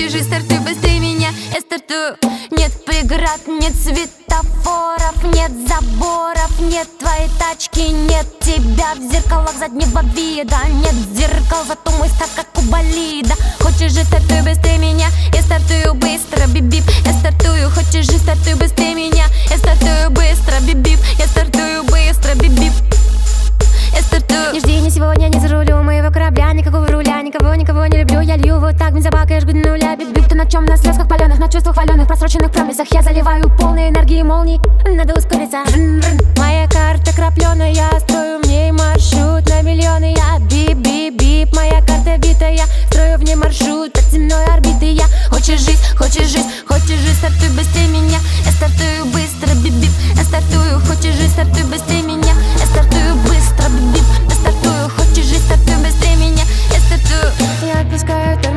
хочешь жить, стартуй быстрее меня, я стартую. Нет преград, нет светофоров, нет заборов, нет твоей тачки, нет тебя в зеркалах заднего вида. Нет зеркал, зато мой старт как у болида. Хочешь жить, стартуй быстрее меня, я стартую быстро, бип-бип, я стартую. Хочешь жить, стартуй быстрее меня, я стартую быстро, бип-бип, я стартую быстро, бип-бип, я стартую. Не жди, не сегодня, не за рулю моего корабля, никакого руля, никого не люблю. Я лью вот так бензобака, я жгу до нуля. Бип-бип, ты на чем? На слезках паленых, на чувствах хваленых, просроченных промесах. Я заливаю полной энергии молний, надо ускориться. Моя карта крапленая, строю в ней маршрут на миллионы. Я бип-бип-бип, моя карта битая, строю в ней маршрут от земной орбиты. Я хочешь жить, стартуй быстрее меня, я стартую быстро, бип-бип, я стартую. Хочешь жить, стартуй быстрее меня, я стартую быстро, бип-бип, я стартую. Хочешь жить, стартуй быстрее меня, я стартую. Я отпускаю